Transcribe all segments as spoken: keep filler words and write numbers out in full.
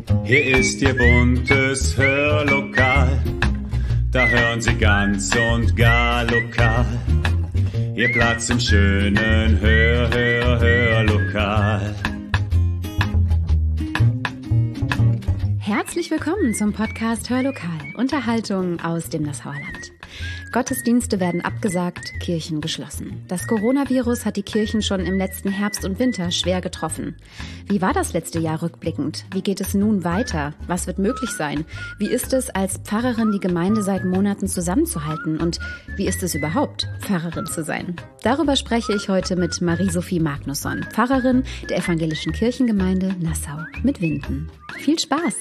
Hier ist Ihr buntes Hörlokal, da hören Sie ganz und gar lokal. Ihr Platz im schönen Hör, Hör, Hörlokal. Herzlich willkommen zum Podcast Hörlokal, Unterhaltung aus dem Nassauer Land. Gottesdienste werden abgesagt, Kirchen geschlossen. Das Coronavirus hat die Kirchen schon im letzten Herbst und Winter schwer getroffen. Wie war das letzte Jahr rückblickend? Wie geht es nun weiter? Was wird möglich sein? Wie ist es, als Pfarrerin die Gemeinde seit Monaten zusammenzuhalten? Und wie ist es überhaupt, Pfarrerin zu sein? Darüber spreche ich heute mit Marie-Sophie Magnusson, Pfarrerin der Evangelischen Kirchengemeinde Nassau mit Winden. Viel Spaß!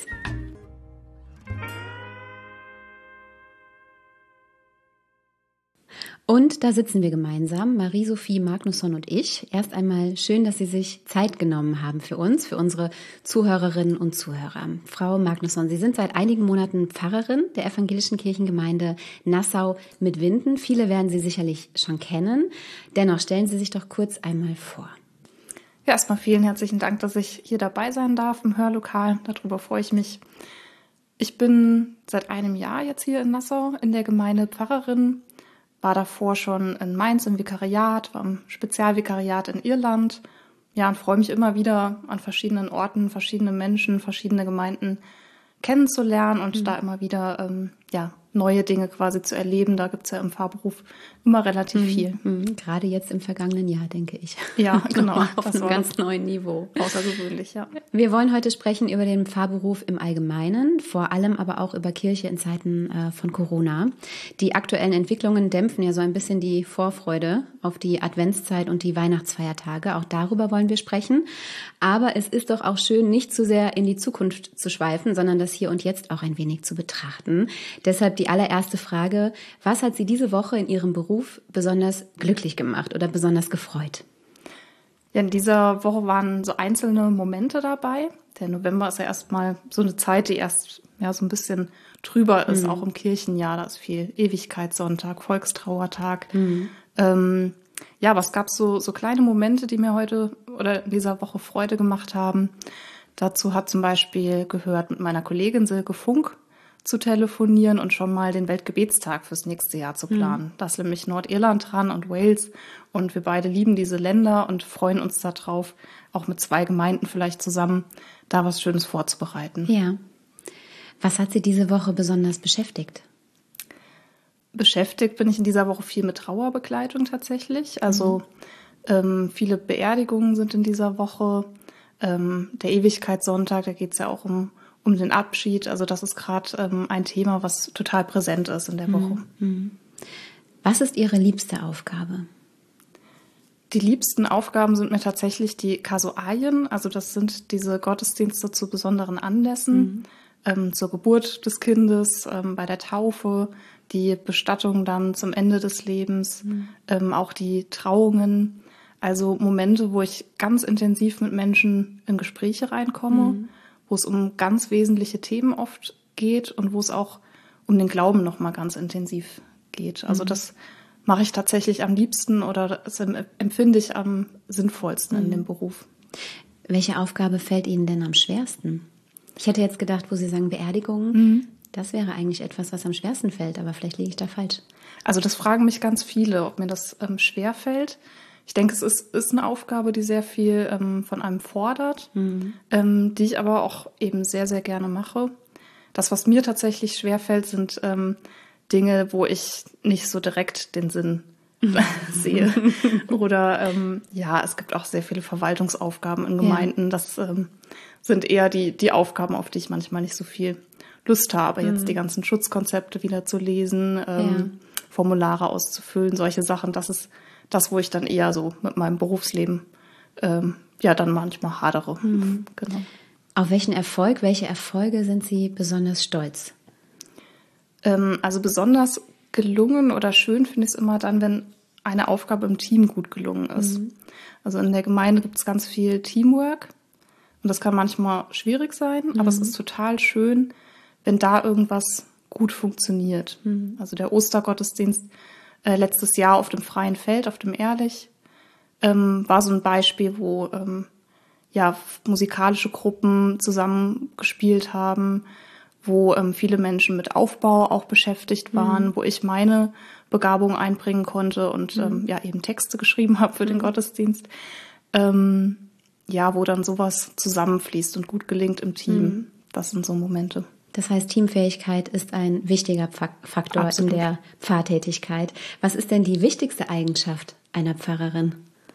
Und da sitzen wir gemeinsam, Marie-Sophie Magnusson und ich. Erst einmal schön, dass Sie sich Zeit genommen haben für uns, für unsere Zuhörerinnen und Zuhörer. Frau Magnusson, Sie sind seit einigen Monaten Pfarrerin der Evangelischen Kirchengemeinde Nassau mit Winden. Viele werden Sie sicherlich schon kennen. Dennoch stellen Sie sich doch kurz einmal vor. Ja, erstmal vielen herzlichen Dank, dass ich hier dabei sein darf im Hörlokal. Darüber freue ich mich. Ich bin seit einem Jahr jetzt hier in Nassau in der Gemeinde Pfarrerin. War davor schon in Mainz im Vikariat, war im Spezialvikariat in Irland. Ja, und freue mich immer wieder an verschiedenen Orten, verschiedene Menschen, verschiedene Gemeinden kennenzulernen und mhm. da immer wieder ähm, ja, neue Dinge quasi zu erleben. Da gibt es ja im Pfarrberuf immer relativ mhm. viel. Mhm. Gerade jetzt im vergangenen Jahr, denke ich. Ja, genau. Auf das einem ganz neuen Niveau. Außergewöhnlich, ja. Wir wollen heute sprechen über den Pfarrberuf im Allgemeinen, vor allem aber auch über Kirche in Zeiten äh, von Corona. Die aktuellen Entwicklungen dämpfen ja so ein bisschen die Vorfreude auf die Adventszeit und die Weihnachtsfeiertage. Auch darüber wollen wir sprechen. Aber es ist doch auch schön, nicht zu sehr in die Zukunft zu schweifen, sondern das Hier und Jetzt auch ein wenig zu betrachten. Deshalb die allererste Frage: Was hat Sie diese Woche in Ihrem Beruf besonders glücklich gemacht oder besonders gefreut? Ja, in dieser Woche waren so einzelne Momente dabei. Der November ist ja erstmal so eine Zeit, die erst ja so ein bisschen trüber ist, mhm. auch im Kirchenjahr. Da ist viel Ewigkeitssonntag, Volkstrauertag. Mhm. Ähm, ja, aber es gab so, so kleine Momente, die mir heute oder in dieser Woche Freude gemacht haben. Dazu hat zum Beispiel gehört, mit meiner Kollegin Silke Funk zu telefonieren und schon mal den Weltgebetstag fürs nächste Jahr zu planen. Mhm. Da ist nämlich Nordirland dran und Wales und wir beide lieben diese Länder und freuen uns darauf, auch mit zwei Gemeinden vielleicht zusammen da was Schönes vorzubereiten. Ja. Was hat Sie diese Woche besonders beschäftigt? Beschäftigt bin ich in dieser Woche viel mit Trauerbegleitung tatsächlich. Also mhm. ähm, viele Beerdigungen sind in dieser Woche. Ähm, der Ewigkeitssonntag, da geht es ja auch um um den Abschied. Also das ist gerade ähm, ein Thema, was total präsent ist in der Woche. Was ist Ihre liebste Aufgabe? Die liebsten Aufgaben sind mir tatsächlich die Kasualien. Also das sind diese Gottesdienste zu besonderen Anlässen, mhm. ähm, zur Geburt des Kindes, ähm, bei der Taufe, die Bestattung dann zum Ende des Lebens, mhm. ähm, auch die Trauungen. Also Momente, wo ich ganz intensiv mit Menschen in Gespräche reinkomme, mhm. wo es um ganz wesentliche Themen oft geht und wo es auch um den Glauben nochmal ganz intensiv geht. Also mhm. das mache ich tatsächlich am liebsten oder das empfinde ich am sinnvollsten mhm. in dem Beruf. Welche Aufgabe fällt Ihnen denn am schwersten? Ich hätte jetzt gedacht, wo Sie sagen Beerdigungen, mhm. das wäre eigentlich etwas, was am schwersten fällt, aber vielleicht liege ich da falsch. Also das fragen mich ganz viele, ob mir das ähm, schwer fällt. Ich denke, es ist, ist eine Aufgabe, die sehr viel ähm, von einem fordert, mhm. ähm, die ich aber auch eben sehr, sehr gerne mache. Das, was mir tatsächlich schwerfällt, sind ähm, Dinge, wo ich nicht so direkt den Sinn sehe. Oder ähm, ja, es gibt auch sehr viele Verwaltungsaufgaben in Gemeinden. Ja. Das ähm, sind eher die, die Aufgaben, auf die ich manchmal nicht so viel Lust habe. Mhm. Jetzt die ganzen Schutzkonzepte wieder zu lesen, ähm, ja. Formulare auszufüllen, solche Sachen. Das ist das, wo ich dann eher so mit meinem Berufsleben ähm, ja dann manchmal hadere. Mhm. Genau. Auf welchen Erfolg, welche Erfolge sind Sie besonders stolz? Ähm, also besonders gelungen oder schön finde ich es immer dann, wenn eine Aufgabe im Team gut gelungen ist. Mhm. Also in der Gemeinde gibt es ganz viel Teamwork und das kann manchmal schwierig sein, mhm. aber es ist total schön, wenn da irgendwas gut funktioniert. Mhm. Also der Ostergottesdienst äh, letztes Jahr auf dem Freien Feld, auf dem Ehrlich, ähm, war so ein Beispiel, wo ähm, ja, musikalische Gruppen zusammengespielt haben, wo ähm, viele Menschen mit Aufbau auch beschäftigt waren, mhm. wo ich meine Begabung einbringen konnte und mhm. ähm, ja eben Texte geschrieben habe für mhm. den Gottesdienst. Ähm, ja, wo dann sowas zusammenfließt und gut gelingt im Team. Mhm. Das sind so Momente. Das heißt, Teamfähigkeit ist ein wichtiger Faktor Absolut. In der Pfarrtätigkeit. Was ist denn die wichtigste Eigenschaft einer Pfarrerin?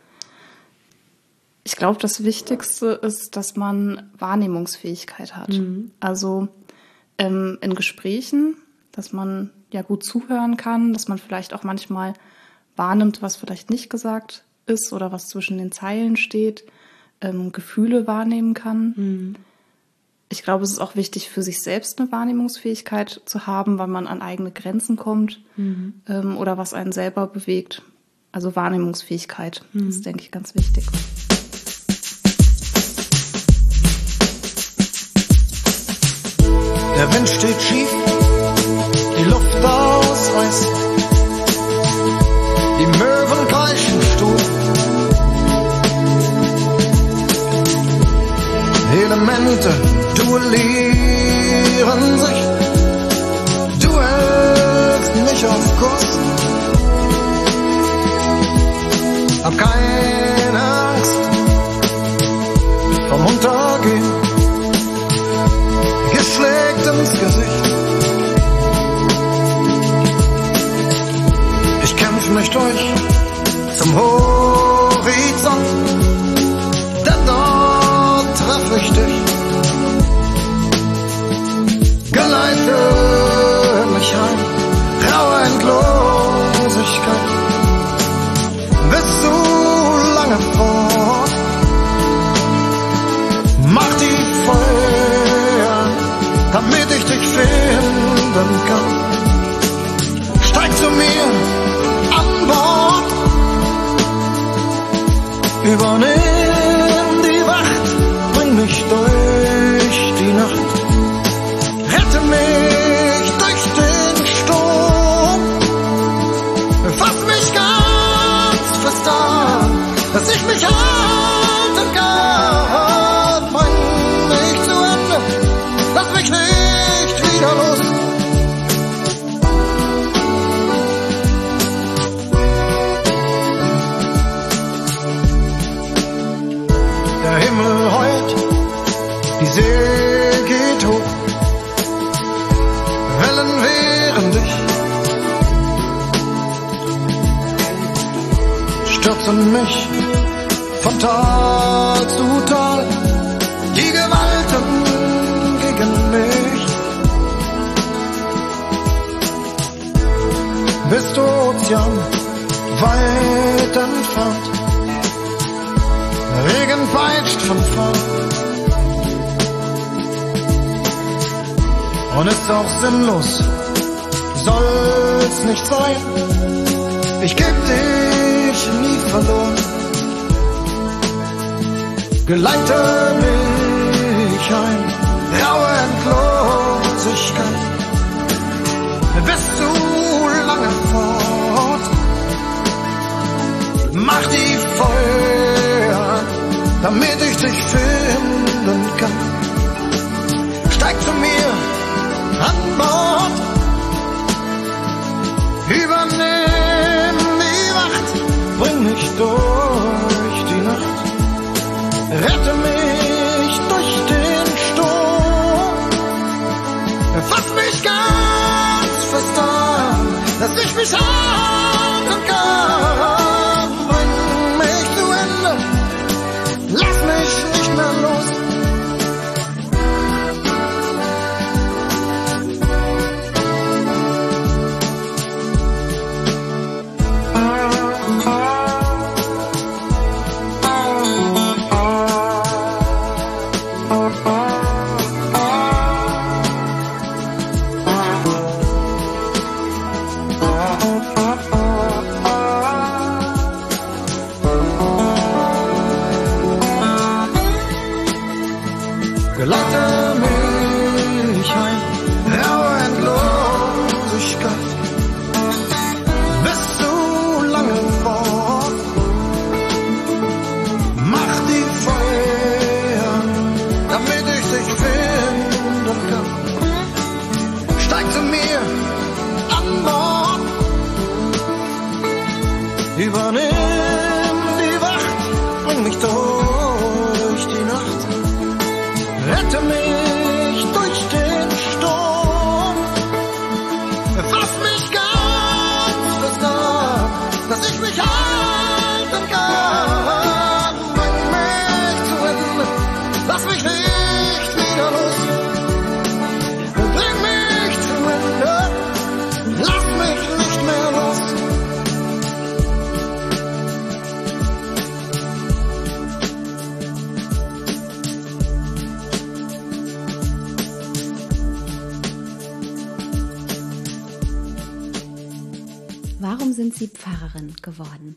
Ich glaube, das Wichtigste ist, dass man Wahrnehmungsfähigkeit hat. Mhm. Also ähm, in Gesprächen, dass man ja gut zuhören kann, dass man vielleicht auch manchmal wahrnimmt, was vielleicht nicht gesagt ist oder was zwischen den Zeilen steht, ähm, Gefühle wahrnehmen kann. Mhm. Ich glaube, es ist auch wichtig, für sich selbst eine Wahrnehmungsfähigkeit zu haben, weil man an eigene Grenzen kommt mhm. ähm, oder was einen selber bewegt. Also Wahrnehmungsfähigkeit, mhm. das ist, denke ich, ganz wichtig. Der Wind steht schief, die Luft ausreißt, die Möwen kreischen stur. Elemente duellieren sich, du hältst mich auf Kurs. Hab keine Angst vom Untergehen, geschlägt ins Gesicht. Ich kämpf mich durch zum Horizont, denn dort treff ich dich. Geleite mich heim, raue Endlosigkeit, bist du lange fort. Mach die Feuer, damit ich dich finden kann. Steig zu mir an Bord, übernimm die Wacht, bring mich durch die Nacht, rette mich durch den Sturm, fass mich ganz fest an, dass ich mich halten kann, bring mich zu Ende, lass mich nicht wieder los. Der Himmel heult, die See geht hoch, Wellen wehren dich, stürzen mich von Tal zu Tal, die Gewalten gegen mich. Bist du Ozean, weit entfernt, Regen peitscht von vorn. Und ist auch sinnlos, soll's nicht sein, ich geb dich nie verloren. Geleite mich ein, raue Endlosigkeit, bist du lange fort. Mach die Feuer, damit ich dich finden kann. Steig zu mir an Bord, übernimm die Wacht, bring mich durch die Nacht, rette mich durch den Sturm, fass mich ganz fest an, dass ich mich halten kann, bring mich zu Ende, lass mich nicht mehr los. Geleite mich ein, raue Endlosigkeit, bist du lange fort. Mach die Feuer, rette mich durch den Sturm. Fass mich ganz fest an, dass ich mich halten kann. Bring mich zu Ende, lass mich nicht wieder los. Bring mich zu Ende, lass mich nicht mehr los. Warum sind Sie Pfarrerin geworden?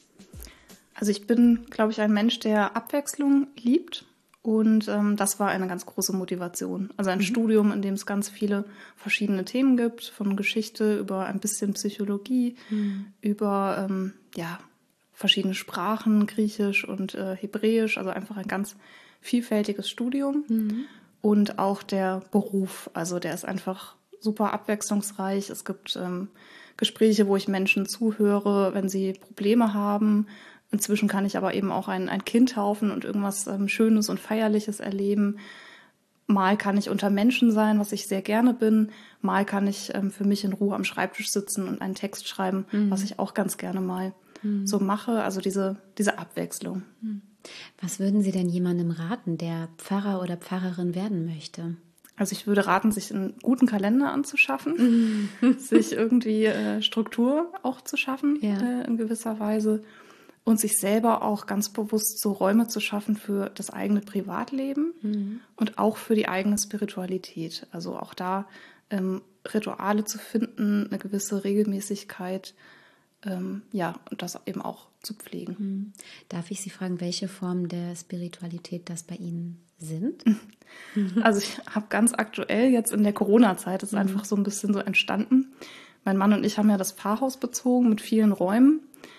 Also ich bin, glaube ich, ein Mensch, der Abwechslung liebt. Und ähm, das war eine ganz große Motivation. Also ein mhm. Studium, in dem es ganz viele verschiedene Themen gibt, von Geschichte über ein bisschen Psychologie, mhm. über ähm, ja, verschiedene Sprachen, Griechisch und äh, Hebräisch, also einfach ein ganz vielfältiges Studium. Mhm. Und auch der Beruf, also der ist einfach super abwechslungsreich. Es gibt ähm, Gespräche, wo ich Menschen zuhöre, wenn sie Probleme haben. Inzwischen kann ich aber eben auch ein, ein Kind taufen und irgendwas ähm, Schönes und Feierliches erleben. Mal kann ich unter Menschen sein, was ich sehr gerne bin. Mal kann ich ähm, für mich in Ruhe am Schreibtisch sitzen und einen Text schreiben, mhm. was ich auch ganz gerne mal mhm. so mache. Also diese, diese Abwechslung. Was würden Sie denn jemandem raten, der Pfarrer oder Pfarrerin werden möchte? Also ich würde raten, sich einen guten Kalender anzuschaffen, mhm. sich irgendwie äh, Struktur auch zu schaffen ja. äh, in gewisser Weise. Und sich selber auch ganz bewusst so Räume zu schaffen für das eigene Privatleben mhm. und auch für die eigene Spiritualität. Also auch da ähm, Rituale zu finden, eine gewisse Regelmäßigkeit, ähm, ja, und das eben auch zu pflegen. Mhm. Darf ich Sie fragen, welche Formen der Spiritualität das bei Ihnen sind? Also ich habe ganz aktuell jetzt in der Corona-Zeit, das ist mhm. einfach so ein bisschen so entstanden. Mein Mann und ich haben ja das Pfarrhaus bezogen mit vielen Räumen.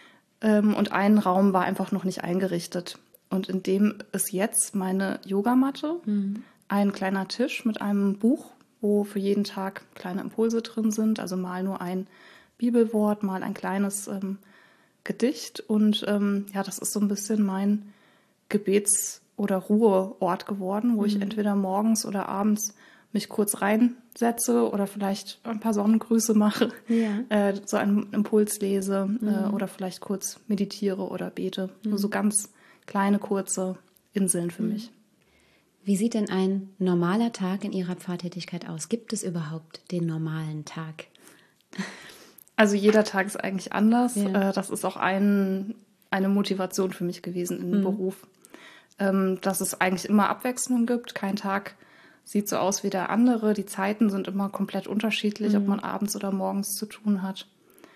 Und ein Raum war einfach noch nicht eingerichtet. Und in dem ist jetzt meine Yogamatte, mhm. ein kleiner Tisch mit einem Buch, wo für jeden Tag kleine Impulse drin sind. Also mal nur ein Bibelwort, mal ein kleines ähm, Gedicht. Und ähm, ja, das ist so ein bisschen mein Gebets- oder Ruheort geworden, wo mhm. ich entweder morgens oder abends mich kurz reinsetze oder vielleicht ein paar Sonnengrüße mache, ja. äh, so einen Impuls lese mhm. äh, oder vielleicht kurz meditiere oder bete. Mhm. Nur so ganz kleine, kurze Inseln für mhm. mich. Wie sieht denn ein normaler Tag in Ihrer Pfarrtätigkeit aus? Gibt es überhaupt den normalen Tag? Also jeder Tag ist eigentlich anders. Ja. Äh, das ist auch ein, eine Motivation für mich gewesen in dem mhm. Beruf, ähm, dass es eigentlich immer Abwechslung gibt. Kein Tag sieht so aus wie der andere. Die Zeiten sind immer komplett unterschiedlich, mhm. ob man abends oder morgens zu tun hat.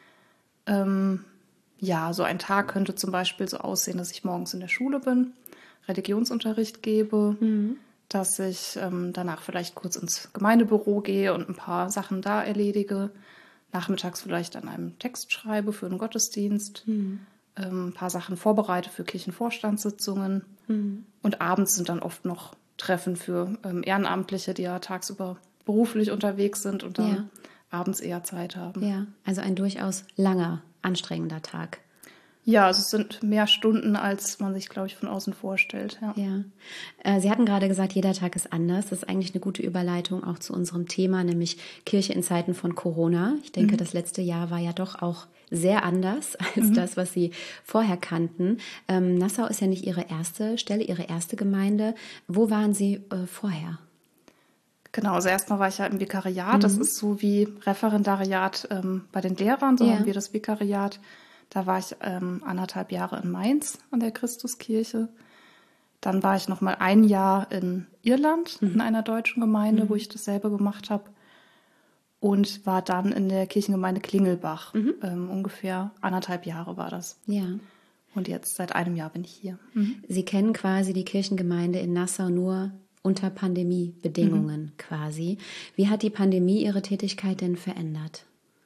Ähm, ja, so ein Tag könnte zum Beispiel so aussehen, dass ich morgens in der Schule bin, Religionsunterricht gebe, mhm. dass ich ähm, danach vielleicht kurz ins Gemeindebüro gehe und ein paar Sachen da erledige. Nachmittags vielleicht an einem Text schreibe für einen Gottesdienst, mhm. ähm, ein paar Sachen vorbereite für Kirchenvorstandssitzungen. Mhm. Und abends sind dann oft noch Treffen für ähm, Ehrenamtliche, die ja tagsüber beruflich unterwegs sind und dann ja. abends eher Zeit haben. Ja, also ein durchaus langer, anstrengender Tag. Ja, also es sind mehr Stunden, als man sich, glaube ich, von außen vorstellt. Ja. ja. Äh, Sie hatten gerade gesagt, jeder Tag ist anders. Das ist eigentlich eine gute Überleitung auch zu unserem Thema, nämlich Kirche in Zeiten von Corona. Ich denke, mhm. das letzte Jahr war ja doch auch sehr anders als mhm. das, was Sie vorher kannten. Ähm, Nassau ist ja nicht Ihre erste Stelle, Ihre erste Gemeinde. Wo waren Sie äh, vorher? Genau, also erstmal war ich ja im Vikariat. Mhm. Das ist so wie Referendariat ähm, bei den Lehrern, so ja. haben wir das Vikariat. Da war ich ähm, anderthalb Jahre in Mainz an der Christuskirche. Dann war ich noch mal ein Jahr in Irland mhm. in einer deutschen Gemeinde, mhm. wo ich dasselbe gemacht habe. Und war dann in der Kirchengemeinde Klingelbach. Mhm. Ähm, ungefähr anderthalb Jahre war das. Ja. Und jetzt seit einem Jahr bin ich hier. Mhm. Sie kennen quasi die Kirchengemeinde in Nassau nur unter Pandemiebedingungen mhm. quasi. Wie hat die Pandemie Ihre Tätigkeit denn verändert?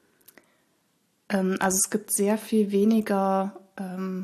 Also es gibt sehr viel weniger ähm,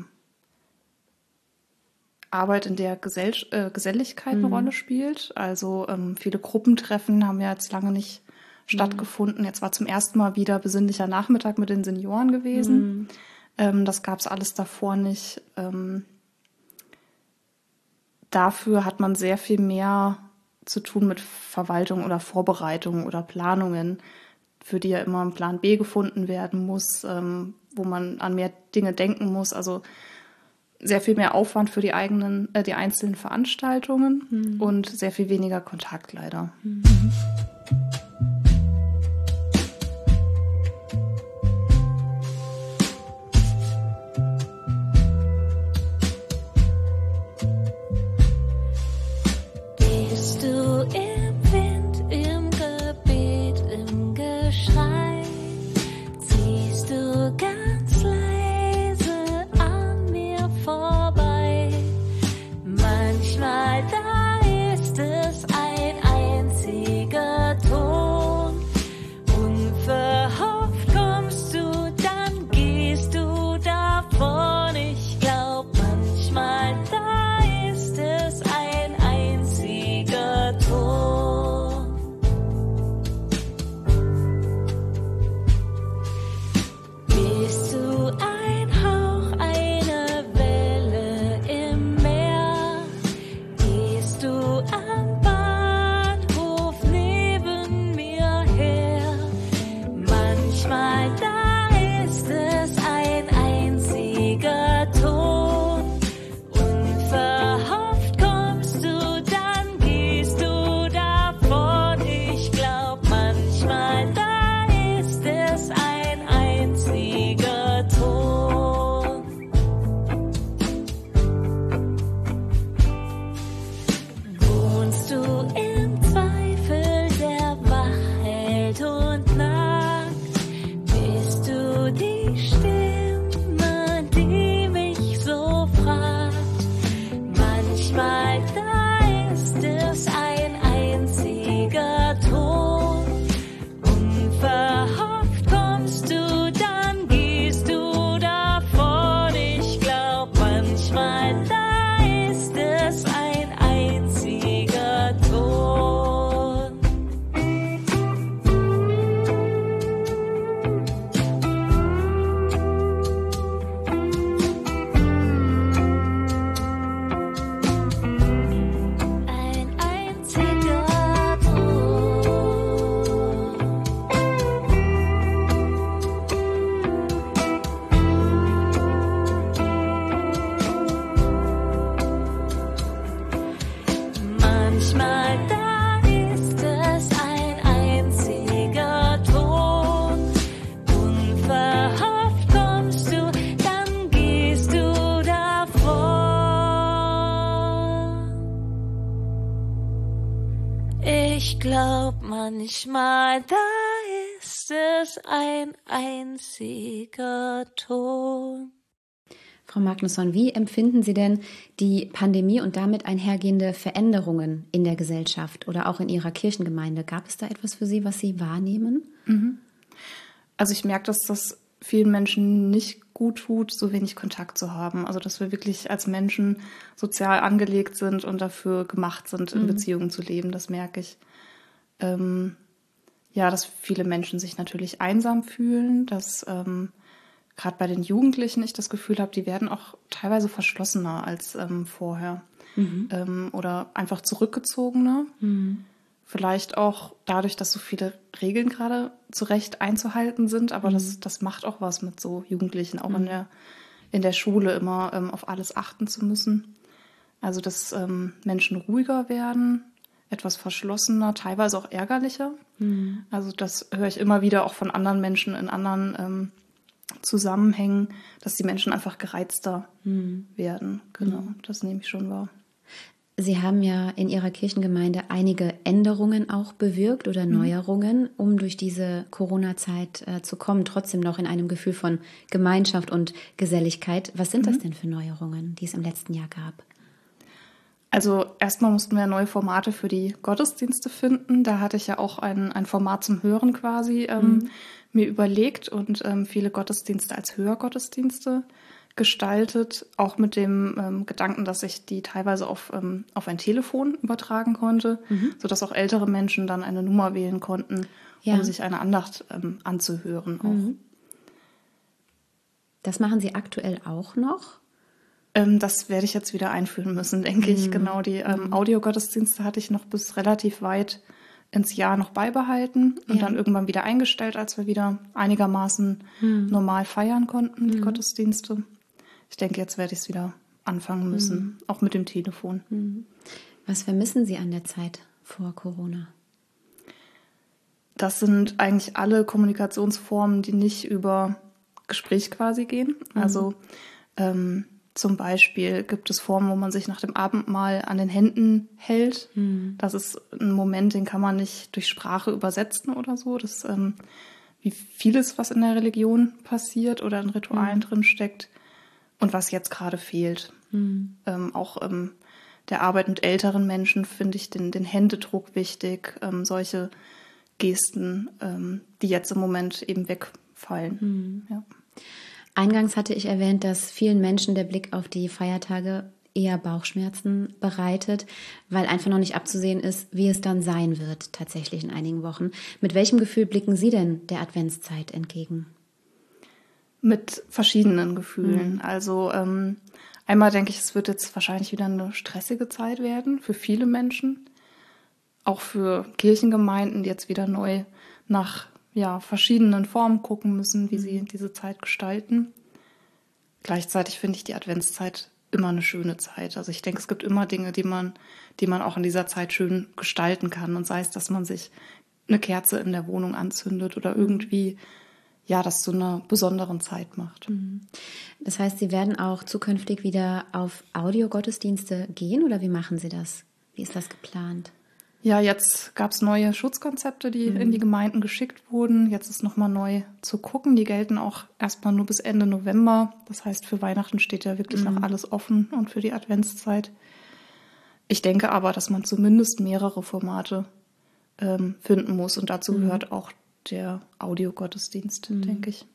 Arbeit, in der Gesell äh, Geselligkeit mhm. eine Rolle spielt. Also ähm, viele Gruppentreffen haben ja jetzt lange nicht mhm. stattgefunden. Jetzt war zum ersten Mal wieder besinnlicher Nachmittag mit den Senioren gewesen. Mhm. Ähm, das gab es alles davor nicht. Ähm, dafür hat man sehr viel mehr zu tun mit Verwaltung oder Vorbereitung oder Planungen, für die ja immer ein Plan B gefunden werden muss, ähm, wo man an mehr Dinge denken muss. Also sehr viel mehr Aufwand für die eigenen, äh, die einzelnen Veranstaltungen mhm. und sehr viel weniger Kontakt leider. Mhm. Ich glaub manchmal, da ist es ein einziger Ton. Frau Magnusson, wie empfinden Sie denn die Pandemie und damit einhergehende Veränderungen in der Gesellschaft oder auch in Ihrer Kirchengemeinde? Gab es da etwas für Sie, was Sie wahrnehmen? Mhm. Also ich merke, dass das vielen Menschen nicht gut tut, so wenig Kontakt zu haben. Also dass wir wirklich als Menschen sozial angelegt sind und dafür gemacht sind, in mhm. Beziehungen zu leben. Das merke ich. Ähm, ja, dass viele Menschen sich natürlich einsam fühlen, dass ähm, gerade bei den Jugendlichen ich das Gefühl habe, die werden auch teilweise verschlossener als ähm, vorher mhm. ähm, oder einfach zurückgezogener. Mhm. Vielleicht auch dadurch, dass so viele Regeln gerade zu Recht einzuhalten sind, aber mhm. das, das macht auch was mit so Jugendlichen, auch mhm. in der, in der Schule immer ähm, auf alles achten zu müssen. Also dass ähm, Menschen ruhiger werden, etwas verschlossener, teilweise auch ärgerlicher. Mhm. Also das höre ich immer wieder auch von anderen Menschen in anderen ähm, Zusammenhängen, dass die Menschen einfach gereizter mhm. werden. Genau, mhm. das nehme ich schon wahr. Sie haben ja in Ihrer Kirchengemeinde einige Änderungen auch bewirkt oder Neuerungen, mhm. um durch diese Corona-Zeit äh, zu kommen, trotzdem noch in einem Gefühl von Gemeinschaft und Geselligkeit. Was sind mhm. das denn für Neuerungen, die es im letzten Jahr gab? Also erstmal mussten wir neue Formate für die Gottesdienste finden. Da hatte ich ja auch ein, ein Format zum Hören quasi ähm, mhm. mir überlegt und ähm, viele Gottesdienste als Hörgottesdienste gestaltet, auch mit dem ähm, Gedanken, dass ich die teilweise auf, ähm, auf ein Telefon übertragen konnte, mhm. sodass auch ältere Menschen dann eine Nummer wählen konnten, ja. um sich eine Andacht ähm, anzuhören. Auch. Mhm. Das machen Sie aktuell auch noch? Ähm, das werde ich jetzt wieder einführen müssen, denke ich. Mhm. Genau, die ähm, Audiogottesdienste hatte ich noch bis relativ weit ins Jahr noch beibehalten und Ja. dann irgendwann wieder eingestellt, als wir wieder einigermaßen normal feiern konnten, die Gottesdienste. Ich denke, jetzt werde ich es wieder anfangen müssen, auch mit dem Telefon. Was vermissen Sie an der Zeit vor Corona? Das sind eigentlich alle Kommunikationsformen, die nicht über Gespräch quasi gehen. Also ähm, zum Beispiel gibt es Formen, wo man sich nach dem Abendmahl an den Händen hält. Das ist ein Moment, den kann man nicht durch Sprache übersetzen oder so. Das ist ähm, wie vieles, was in der Religion passiert oder in Ritualen drin steckt und was jetzt gerade fehlt. Ähm, auch ähm, der Arbeit mit älteren Menschen finde ich den, den Händedruck wichtig. Ähm, solche Gesten, ähm, die jetzt im Moment eben wegfallen. Ja. Eingangs hatte ich erwähnt, dass vielen Menschen der Blick auf die Feiertage eher Bauchschmerzen bereitet, weil einfach noch nicht abzusehen ist, wie es dann sein wird, tatsächlich in einigen Wochen. Mit welchem Gefühl blicken Sie denn der Adventszeit entgegen? Mit verschiedenen Gefühlen. Also ähm, einmal denke ich, es wird jetzt wahrscheinlich wieder eine stressige Zeit werden für viele Menschen. Auch für Kirchengemeinden, die jetzt wieder neu nach ja, verschiedenen Formen gucken müssen, wie sie diese Zeit gestalten. Gleichzeitig finde ich die Adventszeit immer eine schöne Zeit. Also ich denke, es gibt immer Dinge, die man, die man auch in dieser Zeit schön gestalten kann. Und sei es, dass man sich eine Kerze in der Wohnung anzündet oder irgendwie ja, das zu einer besonderen Zeit macht. Das heißt, Sie werden auch zukünftig wieder auf Audiogottesdienste gehen oder wie machen Sie das? Wie ist das geplant? Ja, jetzt gab es neue Schutzkonzepte, die mhm. in die Gemeinden geschickt wurden. Jetzt ist nochmal neu zu gucken. Die gelten auch erstmal nur bis Ende November. Das heißt, für Weihnachten steht ja wirklich mhm. noch alles offen und für die Adventszeit. Ich denke aber, dass man zumindest mehrere Formate ähm, finden muss. Und dazu mhm. gehört auch der Audiogottesdienst, mhm. denke ich.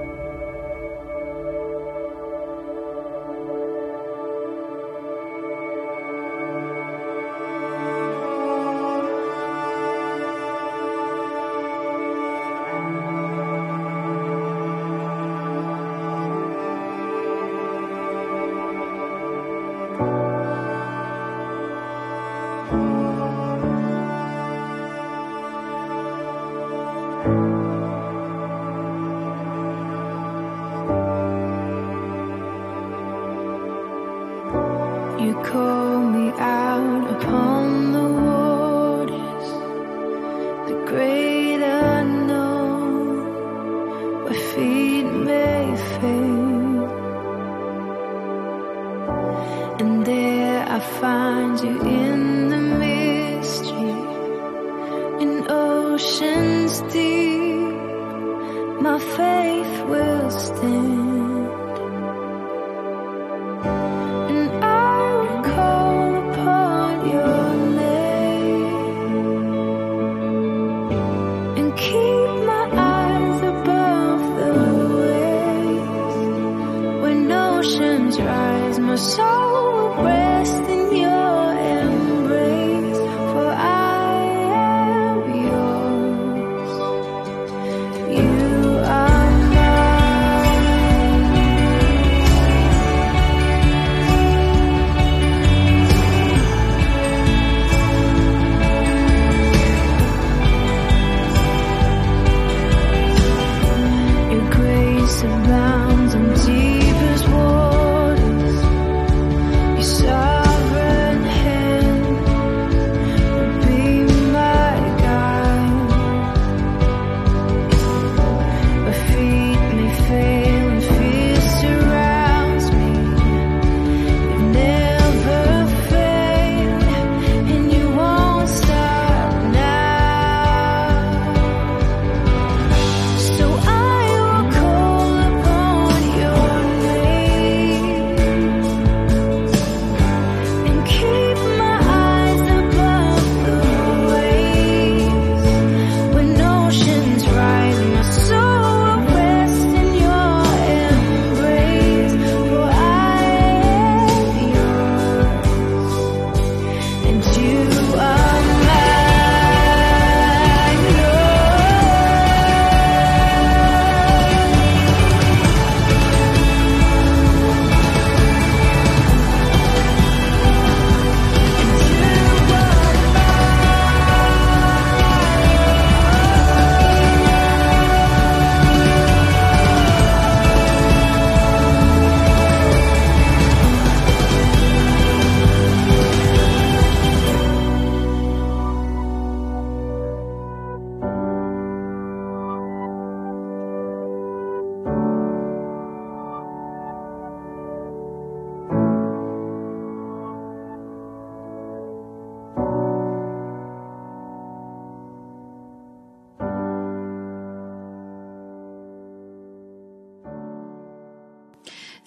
You call me out upon the waters, the great unknown, where feet may fail. And there I find you in the mystery, in oceans deep, my faith will stand. My soul will rest in your embrace, for I am yours. You are mine.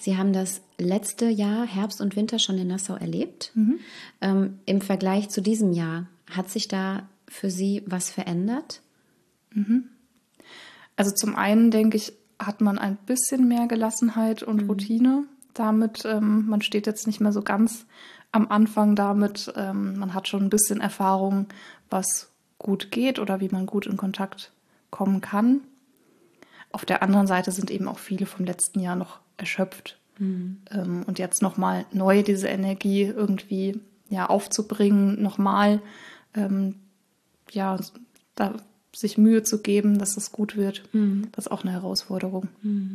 Sie haben das letzte Jahr, Herbst und Winter, schon in Nassau erlebt. Mhm. Ähm, im Vergleich zu diesem Jahr, hat sich da für Sie was verändert? Also zum einen, denke ich, hat man ein bisschen mehr Gelassenheit und Mhm. Routine. Damit, ähm, man steht jetzt nicht mehr so ganz am Anfang damit. Ähm, man hat schon ein bisschen Erfahrung, was gut geht oder wie man gut in Kontakt kommen kann. Auf der anderen Seite sind eben auch viele vom letzten Jahr noch erschöpft. Mhm. Ähm, und jetzt nochmal neu diese Energie irgendwie ja, aufzubringen, nochmal ähm, ja, da sich Mühe zu geben, dass es gut wird, Mhm. das ist auch eine Herausforderung.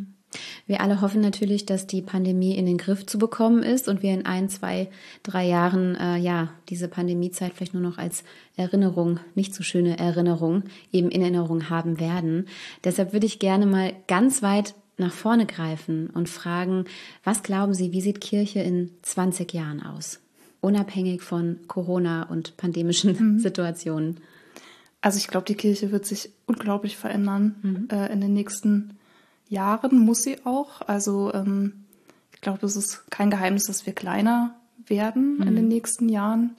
Wir alle hoffen natürlich, dass die Pandemie in den Griff zu bekommen ist und wir in ein, zwei, drei Jahren äh, ja diese Pandemiezeit vielleicht nur noch als Erinnerung, nicht so schöne Erinnerung, eben in Erinnerung haben werden. Deshalb würde ich gerne mal ganz weit nach vorne greifen und fragen, was glauben Sie, wie sieht Kirche in zwanzig Jahren aus? Unabhängig von Corona und pandemischen Situationen. Also ich glaube, die Kirche wird sich unglaublich verändern äh, in den nächsten Jahren, muss sie auch. Also ähm, ich glaube, es ist kein Geheimnis, dass wir kleiner werden Mhm. in den nächsten Jahren.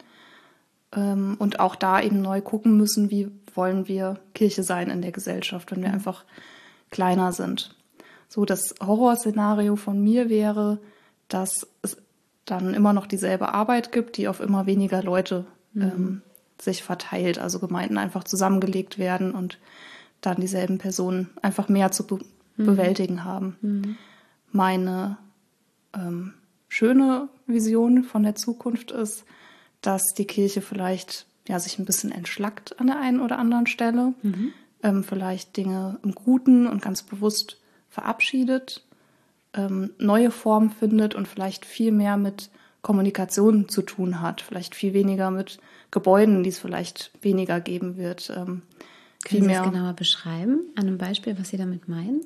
Ähm, und auch da eben neu gucken müssen, wie wollen wir Kirche sein in der Gesellschaft, wenn wir einfach kleiner sind. So, das Horrorszenario von mir wäre, dass es dann immer noch dieselbe Arbeit gibt, die auf immer weniger Leute ähm, sich verteilt, also Gemeinden einfach zusammengelegt werden und dann dieselben Personen einfach mehr zu be bewältigen haben. Meine ähm, schöne Vision von der Zukunft ist, dass die Kirche vielleicht ja, sich ein bisschen entschlackt an der einen oder anderen Stelle, ähm, vielleicht Dinge im Guten und ganz bewusst verabschiedet, ähm, neue Formen findet und vielleicht viel mehr mit Kommunikation zu tun hat, vielleicht viel weniger mit Gebäuden, die es vielleicht weniger geben wird. Ähm, viel Können Sie mehr. das genauer beschreiben, an einem Beispiel, was Sie damit meinen?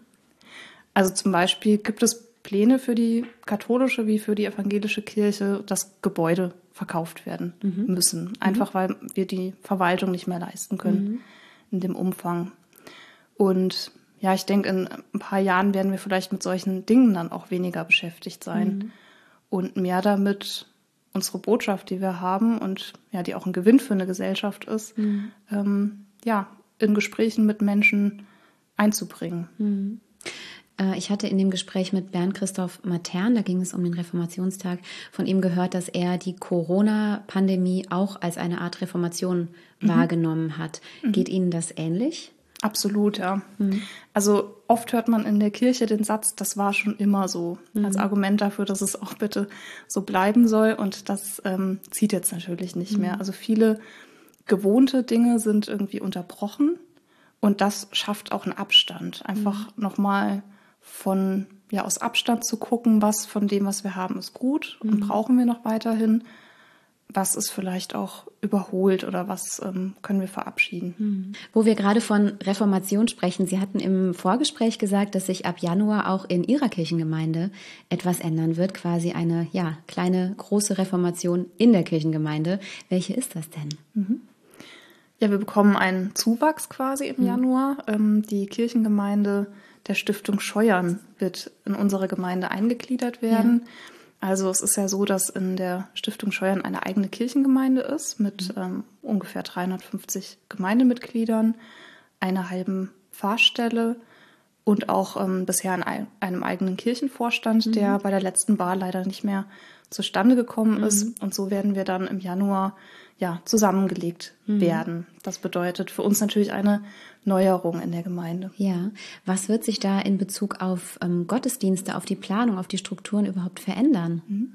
Also zum Beispiel gibt es Pläne für die katholische wie für die evangelische Kirche, dass Gebäude verkauft werden müssen. Einfach weil wir die Verwaltung nicht mehr leisten können in dem Umfang. Und ja, ich denke, in ein paar Jahren werden wir vielleicht mit solchen Dingen dann auch weniger beschäftigt sein und mehr damit, unsere Botschaft, die wir haben und ja, die auch ein Gewinn für eine Gesellschaft ist, ähm, ja, in Gesprächen mit Menschen einzubringen. Äh, Ich hatte in dem Gespräch mit Bernd Christoph Matern, da ging es um den Reformationstag, von ihm gehört, dass er die Corona-Pandemie auch als eine Art Reformation wahrgenommen hat. Geht Ihnen das ähnlich? Absolut, ja. Also oft hört man in der Kirche den Satz, das war schon immer so, als Argument dafür, dass es auch bitte so bleiben soll. Und das ähm, zieht jetzt natürlich nicht mehr. Also viele gewohnte Dinge sind irgendwie unterbrochen und das schafft auch einen Abstand. Einfach nochmal von, ja, aus Abstand zu gucken, was von dem, was wir haben, ist gut und brauchen wir noch weiterhin. Was ist vielleicht auch überholt oder was ähm, können wir verabschieden? Wo wir gerade von Reformation sprechen, Sie hatten im Vorgespräch gesagt, dass sich ab Januar auch in Ihrer Kirchengemeinde etwas ändern wird, quasi eine ja, kleine, große Reformation in der Kirchengemeinde. Welche ist das denn? Ja, wir bekommen einen Zuwachs quasi im Januar. Ähm, die Kirchengemeinde der Stiftung Scheuern wird in unsere Gemeinde eingegliedert werden. Ja. Also es ist ja so, dass in der Stiftung Scheuern eine eigene Kirchengemeinde ist mit ähm, ungefähr dreihundertfünfzig Gemeindemitgliedern, einer halben Pfarrstelle und auch ähm, bisher in ein, einem eigenen Kirchenvorstand, mhm. der bei der letzten Wahl leider nicht mehr zustande gekommen ist. Mhm. Und so werden wir dann im Januar ja, zusammengelegt mhm. werden. Das bedeutet für uns natürlich eine Neuerung in der Gemeinde. Ja, was wird sich da in Bezug auf ähm, Gottesdienste, auf die Planung, auf die Strukturen überhaupt verändern? Mhm.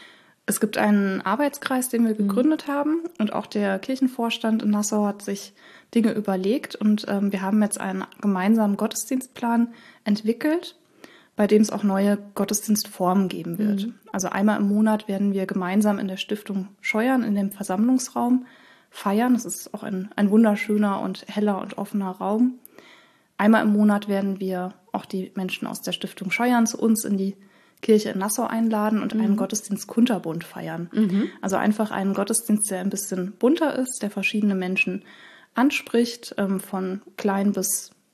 Es gibt einen Arbeitskreis, den wir gegründet mhm. haben und auch der Kirchenvorstand in Nassau hat sich Dinge überlegt und ähm, wir haben jetzt einen gemeinsamen Gottesdienstplan entwickelt, bei dem es auch neue Gottesdienstformen geben wird. Mhm. Also einmal im Monat werden wir gemeinsam in der Stiftung Scheuern in dem Versammlungsraum feiern. Das ist auch ein, ein wunderschöner und heller und offener Raum. Einmal im Monat werden wir auch die Menschen aus der Stiftung Scheuern zu uns in die Kirche in Nassau einladen und mhm. einen Gottesdienst kunterbunt feiern. Mhm. Also einfach einen Gottesdienst, der ein bisschen bunter ist, der verschiedene Menschen anspricht, von klein bis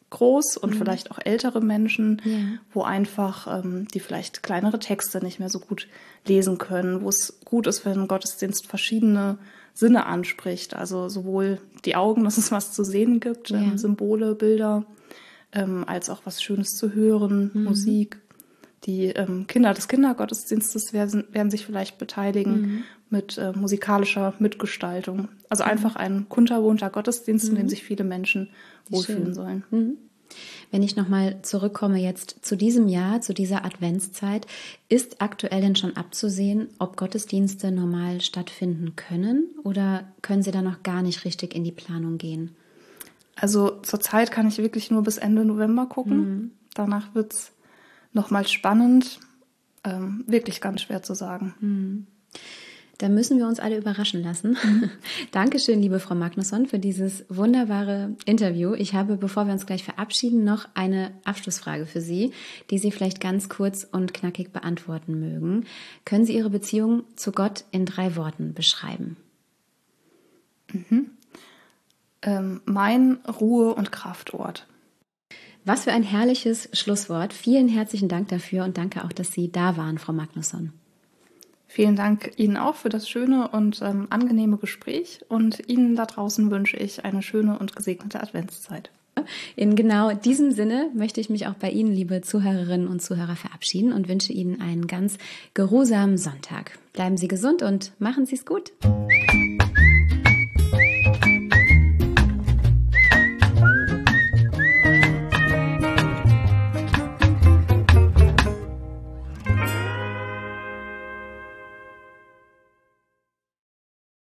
groß und mhm. vielleicht auch ältere Menschen, ja. wo einfach ähm, die vielleicht kleinere Texte nicht mehr so gut lesen können, wo es gut ist, wenn ein Gottesdienst verschiedene Sinne anspricht, also sowohl die Augen, dass es was zu sehen gibt, ja. ähm, Symbole, Bilder, ähm, als auch was Schönes zu hören, mhm. Musik. Die ähm, Kinder des Kindergottesdienstes werden, werden sich vielleicht beteiligen mhm. mit äh, musikalischer Mitgestaltung. Also mhm. einfach ein kunterbunther Gottesdienst, mhm. in dem sich viele Menschen wohlfühlen Schön. sollen. Mhm. Wenn ich nochmal zurückkomme jetzt zu diesem Jahr, zu dieser Adventszeit, ist aktuell denn schon abzusehen, ob Gottesdienste normal stattfinden können oder können Sie da noch gar nicht richtig in die Planung gehen? Also zurzeit kann ich wirklich nur bis Ende November gucken. Mhm. Danach wird es nochmal spannend, ähm, wirklich ganz schwer zu sagen. Mhm. Da müssen wir uns alle überraschen lassen. Mhm. Dankeschön, liebe Frau Magnusson, für dieses wunderbare Interview. Ich habe, bevor wir uns gleich verabschieden, noch eine Abschlussfrage für Sie, die Sie vielleicht ganz kurz und knackig beantworten mögen. Können Sie Ihre Beziehung zu Gott in drei Worten beschreiben? Mhm. Ähm, mein Ruhe- und Kraftort. Was für ein herrliches Schlusswort. Vielen herzlichen Dank dafür und danke auch, dass Sie da waren, Frau Magnusson. Vielen Dank Ihnen auch für das schöne und ähm, angenehme Gespräch und Ihnen da draußen wünsche ich eine schöne und gesegnete Adventszeit. In genau diesem Sinne möchte ich mich auch bei Ihnen, liebe Zuhörerinnen und Zuhörer, verabschieden und wünsche Ihnen einen ganz geruhsamen Sonntag. Bleiben Sie gesund und machen Sie es gut.